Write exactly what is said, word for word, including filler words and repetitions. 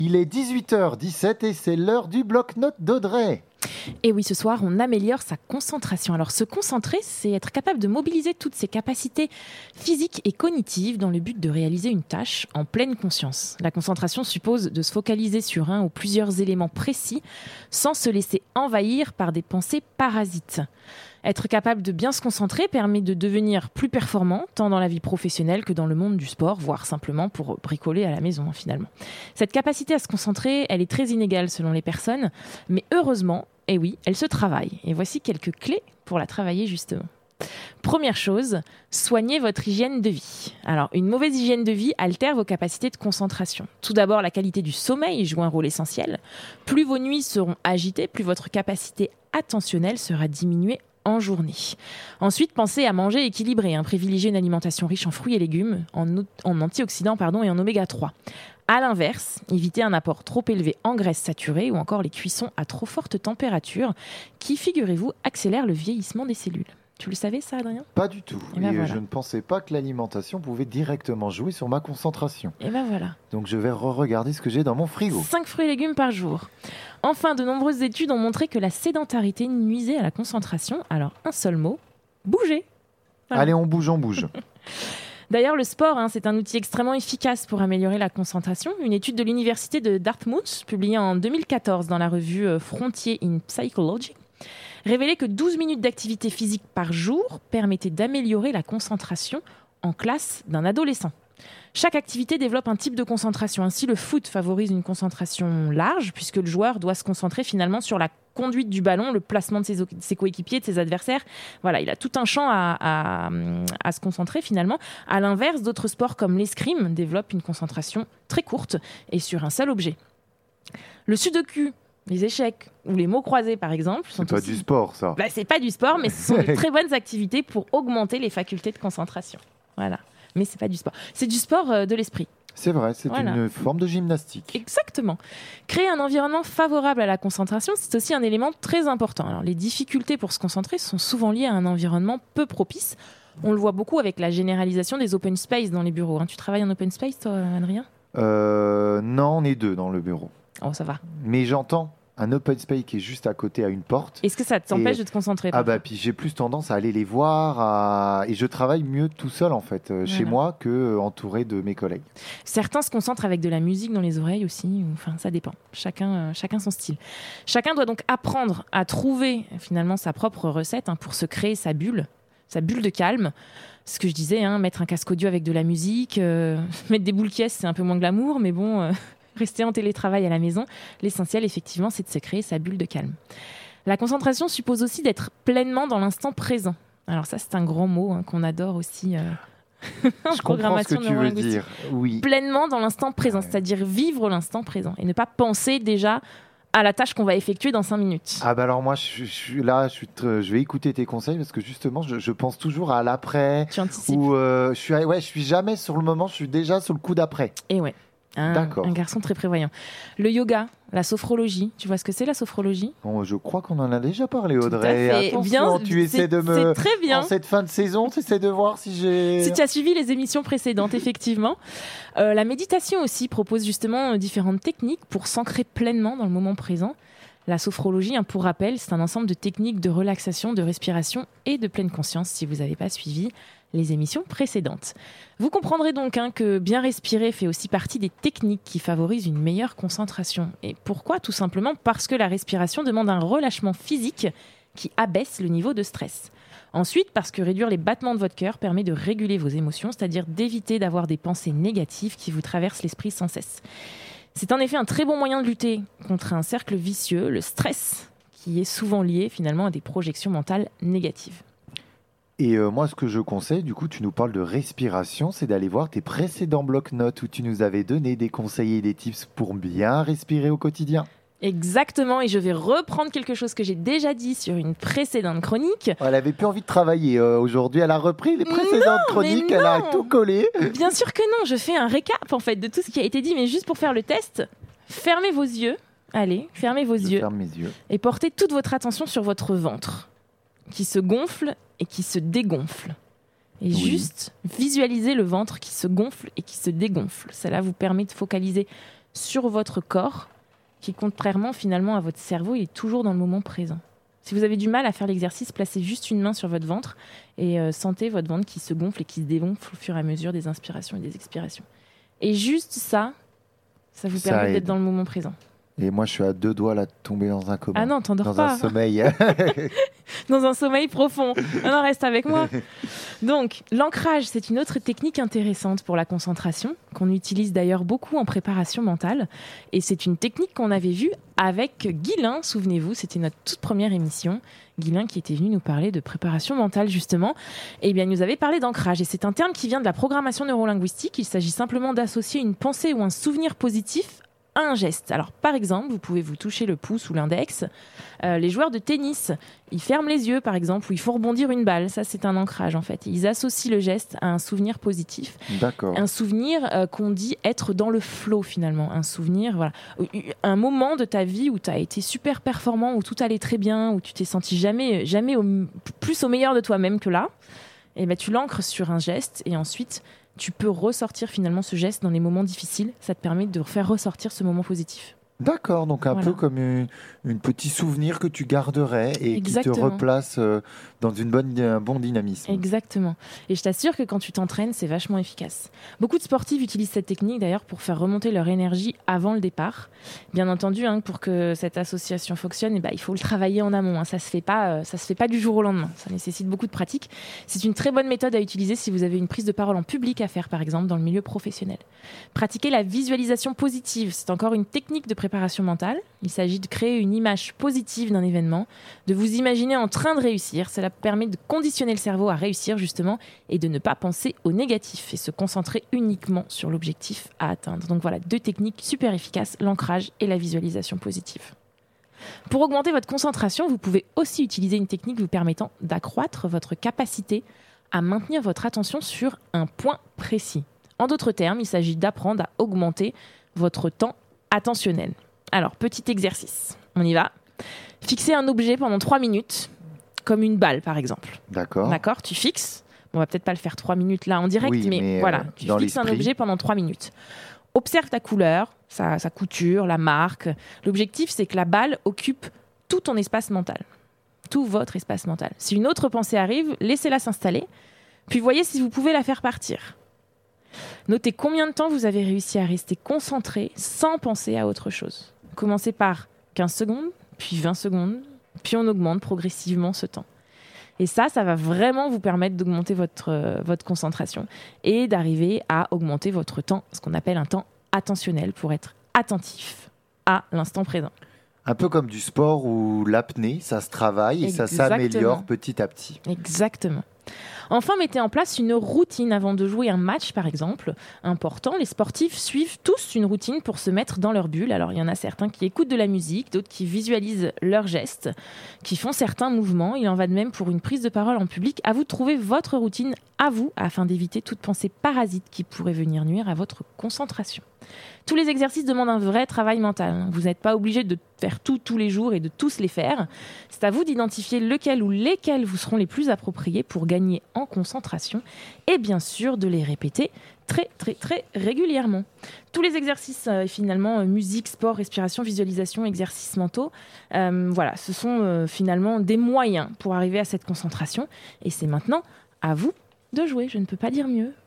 Il est dix-huit heures dix-sept et c'est l'heure du bloc-notes d'Audrey. Et oui, ce soir, on améliore sa concentration. Alors, se concentrer, c'est être capable de mobiliser toutes ses capacités physiques et cognitives dans le but de réaliser une tâche en pleine conscience. La concentration suppose de se focaliser sur un ou plusieurs éléments précis sans se laisser envahir par des pensées parasites. Être capable de bien se concentrer permet de devenir plus performant, tant dans la vie professionnelle que dans le monde du sport, voire simplement pour bricoler à la maison, finalement. Cette capacité à se concentrer, elle est très inégale selon les personnes, mais heureusement, eh oui, elle se travaille. Et voici quelques clés pour la travailler justement. Première chose, soignez votre hygiène de vie. Alors, une mauvaise hygiène de vie altère vos capacités de concentration. Tout d'abord, la qualité du sommeil joue un rôle essentiel. Plus vos nuits seront agitées, plus votre capacité attentionnelle sera diminuée en journée. Ensuite, pensez à manger équilibré. Hein. Privilégiez une alimentation riche en fruits et légumes, en, en antioxydants pardon, et en oméga trois. À l'inverse, évitez un apport trop élevé en graisses saturées ou encore les cuissons à trop forte température qui, figurez-vous, accélèrent le vieillissement des cellules. Tu le savais ça, Adrien ? Pas du tout. Et, ben et voilà. Je ne pensais pas que l'alimentation pouvait directement jouer sur ma concentration. Et ben voilà. Donc je vais re-regarder ce que j'ai dans mon frigo. cinq fruits et légumes par jour. Enfin, de nombreuses études ont montré que la sédentarité nuisait à la concentration. Alors, un seul mot, bouger. Voilà. Allez, on bouge, on bouge. D'ailleurs, le sport, hein, c'est un outil extrêmement efficace pour améliorer la concentration. Une étude de l'université de Dartmouth, publiée en deux mille quatorze dans la revue Frontier in Psychology, révélait que douze minutes d'activité physique par jour permettaient d'améliorer la concentration en classe d'un adolescent. Chaque activité développe un type de concentration. Ainsi, le foot favorise une concentration large, puisque le joueur doit se concentrer finalement sur la conduite du ballon, le placement de ses, de ses coéquipiers, de ses adversaires. Voilà, il a tout un champ à, à, à se concentrer finalement. À l'inverse, d'autres sports comme l'escrime développent une concentration très courte et sur un seul objet. Le sudoku, les échecs ou les mots croisés, par exemple, sont C'est pas aussi... du sport, ça. Bah, c'est pas du sport, mais ce sont de très bonnes activités pour augmenter les facultés de concentration. Voilà. Mais c'est pas du sport. C'est du sport euh, de l'esprit. C'est vrai, c'est Voilà. une forme de gymnastique. Exactement. Créer un environnement favorable à la concentration, c'est aussi un élément très important. Alors, les difficultés pour se concentrer sont souvent liées à un environnement peu propice. On le voit beaucoup avec la généralisation des open space dans les bureaux. Hein. Tu travailles en open space, toi, Adrien ? euh, Non, on est deux dans le bureau. Oh, ça va. Mais j'entends un open space qui est juste à côté à une porte. Est-ce que ça t'empêche Et... de te concentrer ? Ah bah puis j'ai plus tendance à aller les voir à... et je travaille mieux tout seul en fait euh, Voilà. chez moi que euh, entouré de mes collègues. Certains se concentrent avec de la musique dans les oreilles aussi. Ou... Enfin, ça dépend. Chacun, euh, chacun son style. Chacun doit donc apprendre à trouver finalement sa propre recette hein, pour se créer sa bulle, sa bulle de calme. Ce que je disais, hein, mettre un casque audio avec de la musique, euh, mettre des boules caisses, c'est un peu moins glamour, mais bon. Euh... Rester en télétravail à la maison, l'essentiel, effectivement, c'est de se créer sa bulle de calme. La concentration suppose aussi d'être pleinement dans l'instant présent. Alors ça, c'est un grand mot hein, qu'on adore aussi euh, en Je comprends ce que tu veux dire. Oui. Pleinement dans l'instant présent, Ouais. c'est-à-dire vivre l'instant présent et ne pas penser déjà à la tâche qu'on va effectuer dans cinq minutes. Ah bah alors moi, je, je suis là, je, suis tr- je vais écouter tes conseils parce que justement, je, je pense toujours à l'après. Tu anticipes. Ou euh, je suis, ouais, je suis jamais sur le moment, je suis déjà sur le coup d'après. Et ouais. Un, D'accord. un garçon très prévoyant. Le yoga, la sophrologie. Tu vois ce que c'est la sophrologie ? Bon, je crois qu'on en a déjà parlé, Tout à Audrey. fait. Attention, Bien, tu essaies c'est- de me. C'est très bien. En cette fin de saison, tu essaies de voir si j'ai. Si tu as suivi les émissions précédentes, effectivement. Euh, la méditation aussi propose justement euh, différentes techniques pour s'ancrer pleinement dans le moment présent. La sophrologie, hein, pour rappel, c'est un ensemble de techniques de relaxation, de respiration et de pleine conscience, si vous n'avez pas suivi les émissions précédentes. Vous comprendrez donc hein, que bien respirer fait aussi partie des techniques qui favorisent une meilleure concentration. Et pourquoi ? Tout simplement parce que la respiration demande un relâchement physique qui abaisse le niveau de stress. Ensuite, parce que réduire les battements de votre cœur permet de réguler vos émotions, c'est-à-dire d'éviter d'avoir des pensées négatives qui vous traversent l'esprit sans cesse. C'est en effet un très bon moyen de lutter contre un cercle vicieux, le stress, qui est souvent lié finalement à des projections mentales négatives. Et euh, moi, ce que je conseille, du coup, tu nous parles de respiration, c'est d'aller voir tes précédents blocs-notes où tu nous avais donné des conseils et des tips pour bien respirer au quotidien. Exactement, et je vais reprendre quelque chose que j'ai déjà dit sur une précédente chronique. Elle avait plus envie de travailler euh, aujourd'hui, elle a repris les précédentes chroniques, mais elle a non. tout collé. Bien sûr que non, je fais un récap en fait de tout ce qui a été dit, mais juste pour faire le test, fermez vos yeux, allez, fermez vos Je yeux ferme mes yeux. et portez toute votre attention sur votre ventre, qui se gonfle et qui se dégonfle. Et Oui. juste visualisez le ventre qui se gonfle et qui se dégonfle. Cela vous permet de focaliser sur votre corps, qui contrairement finalement à votre cerveau, il est toujours dans le moment présent. Si vous avez du mal à faire l'exercice, placez juste une main sur votre ventre et euh, sentez votre ventre qui se gonfle et qui se dégonfle au fur et à mesure des inspirations et des expirations. Et juste ça, ça vous Ça permet aide. d'être dans le moment présent. Et moi, je suis à deux doigts là de tomber dans un coma. Ah non, t'endors dans pas. un sommeil. Dans un sommeil profond. Ah non, reste avec moi. Donc, l'ancrage, c'est une autre technique intéressante pour la concentration, qu'on utilise d'ailleurs beaucoup en préparation mentale. Et c'est une technique qu'on avait vue avec Guilain, souvenez-vous, c'était notre toute première émission. Guilain qui était venu nous parler de préparation mentale, justement. Et bien, il nous avait parlé d'ancrage. Et c'est un terme qui vient de la programmation neurolinguistique. Il s'agit simplement d'associer une pensée ou un souvenir positif à un geste. Alors, par exemple, vous pouvez vous toucher le pouce ou l'index. Euh, les joueurs de tennis, ils ferment les yeux, par exemple, ou ils font rebondir une balle. Ça, c'est un ancrage, en fait. Ils associent le geste à un souvenir positif. D'accord. Un souvenir euh, qu'on dit être dans le flow, finalement. Un souvenir, voilà. Un moment de ta vie où tu as été super performant, où tout allait très bien, où tu t'es senti jamais, jamais au, plus au meilleur de toi-même que là. Et ben, tu l'ancres sur un geste et ensuite tu peux ressortir finalement ce geste dans les moments difficiles. Ça te permet de faire ressortir ce moment positif. D'accord, donc un Voilà. peu comme une, une petit souvenir que tu garderais et Exactement. qui te replace euh, dans une bonne, un bon dynamisme. Exactement. Et je t'assure que quand tu t'entraînes, c'est vachement efficace. Beaucoup de sportifs utilisent cette technique d'ailleurs pour faire remonter leur énergie avant le départ. Bien entendu, hein, pour que cette association fonctionne, eh ben, il faut le travailler en amont. Hein. Ça se fait pas, euh, ça se fait pas du jour au lendemain. Ça nécessite beaucoup de pratique. C'est une très bonne méthode à utiliser si vous avez une prise de parole en public à faire, par exemple, dans le milieu professionnel. Pratiquer la visualisation positive, c'est encore une technique de préparation mentale. Il s'agit de créer une image positive d'un événement, de vous imaginer en train de réussir. Cela permet de conditionner le cerveau à réussir justement et de ne pas penser au négatif et se concentrer uniquement sur l'objectif à atteindre. Donc voilà, deux techniques super efficaces, l'ancrage et la visualisation positive. Pour augmenter votre concentration, vous pouvez aussi utiliser une technique vous permettant d'accroître votre capacité à maintenir votre attention sur un point précis. En d'autres termes, il s'agit d'apprendre à augmenter votre temps attentionnel. Alors, petit exercice. On y va. Fixez un objet pendant trois minutes, comme une balle, par exemple. D'accord. D'accord, tu fixes. On va peut-être pas le faire trois minutes là en direct, Oui, mais, mais, voilà. euh, Tu dans fixes un l'esprit. objet pendant trois minutes. Observe ta couleur, sa, sa couture, la marque. L'objectif, c'est que la balle occupe tout ton espace mental. Tout votre espace mental. Si une autre pensée arrive, laissez-la s'installer. Puis voyez si vous pouvez la faire partir. Notez combien de temps vous avez réussi à rester concentré sans penser à autre chose. Commencez par quinze secondes, puis vingt secondes, puis on augmente progressivement ce temps. Et ça, ça va vraiment vous permettre d'augmenter votre, euh, votre concentration et d'arriver à augmenter votre temps, ce qu'on appelle un temps attentionnel, pour être attentif à l'instant présent. Un peu comme du sport ou l'apnée, ça se travaille et ça Exactement. s'améliore petit à petit. Exactement. Enfin, mettez en place une routine avant de jouer un match, par exemple. Important, les sportifs suivent tous une routine pour se mettre dans leur bulle. Alors, il y en a certains qui écoutent de la musique, d'autres qui visualisent leurs gestes, qui font certains mouvements. Il en va de même pour une prise de parole en public. À vous de trouver votre routine à vous, afin d'éviter toute pensée parasite qui pourrait venir nuire à votre concentration. Tous les exercices demandent un vrai travail mental. Vous n'êtes pas obligé de faire tout tous les jours et de tous les faire. C'est à vous d'identifier lequel ou lesquels vous seront les plus appropriés pour gagner en concentration et bien sûr de les répéter très très très régulièrement. Tous les exercices, euh, finalement, euh, musique, sport, respiration, visualisation, exercices mentaux, euh, voilà, ce sont euh, finalement des moyens pour arriver à cette concentration et c'est maintenant à vous de jouer. Je ne peux pas dire mieux.